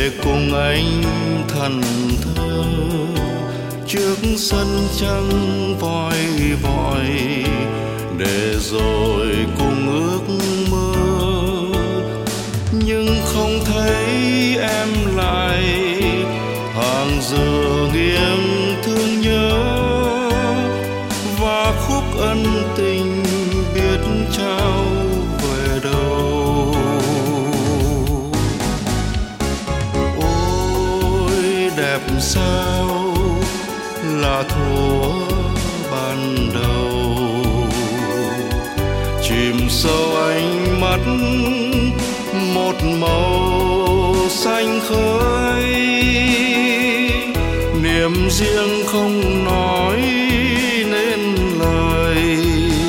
để cùng anh thần thơ trước sân trăng voi vội, để rồi cùng ước mơ. Nhưng không thấy em lại, hàng giờ nghiêng thương nhớ, và khúc ân tình biết trao về đâu. Ôi đẹp sao là thuở ban đầu, chìm sâu ánh mắt một màu xanh khơi, niềm riêng không nói nên lời,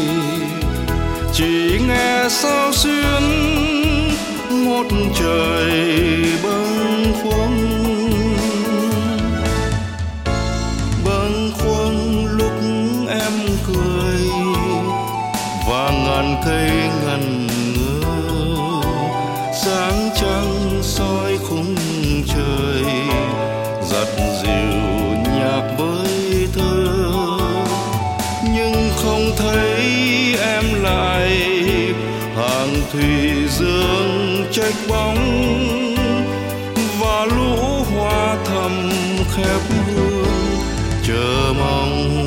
chỉ nghe sao xuyên một trời bâng khuâng. Bâng khuâng lúc em cười và ngàn cây ngần ngơ, sáng trăng soi khung trời dắt dịu nhạc với thơ. Nhưng không thấy em lại, hàng thủy dương trách bóng, và lũ hoa thầm khép hương chờ mong.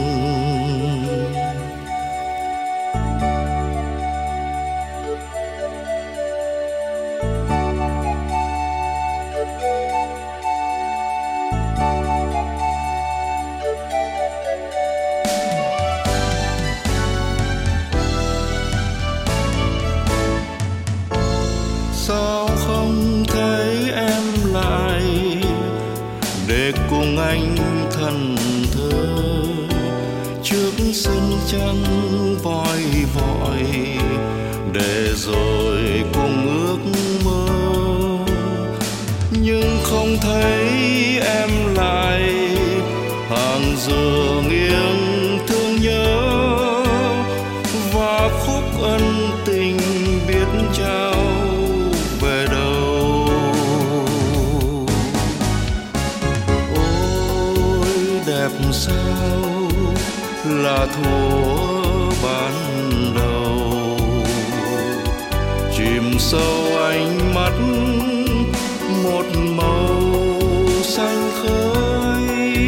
Sao không thấy em lại, để cùng anh thần thơ trước sân trăng voi vội, để rồi cùng ước mơ. Nhưng không thấy em lại, hàng giờ nghiêng thương nhớ, và khúc ân tình biết trao về đâu. Ôi đẹp sao là thuở ban đầu, chìm sâu ánh mắt một màu xanh khơi,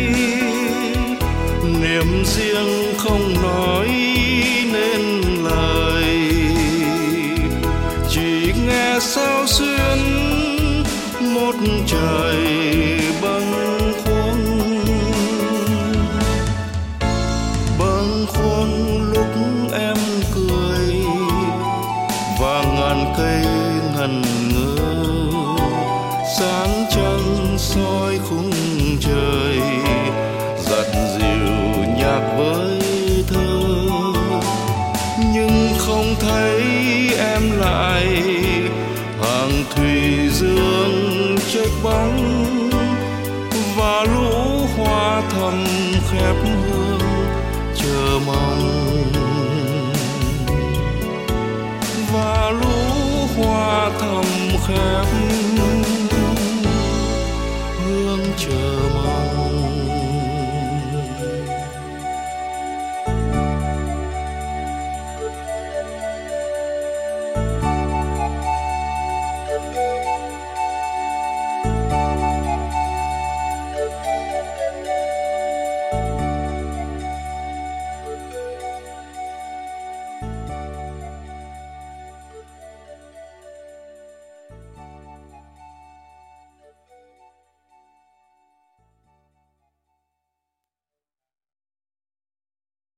niềm riêng không nói nên lời, chỉ nghe sao xuyên một trời bâng khuâng. Bâng khuâng lúc em cười và ngàn cây ngần ngơ, sáng trăng soi khung trời dắt dịu nhạc với thơ. Nhưng không thấy em lại, hàng thủy dương trách bóng, và lũ hoa thầm khép hương chờ mong. Và lũ hoa thầm khép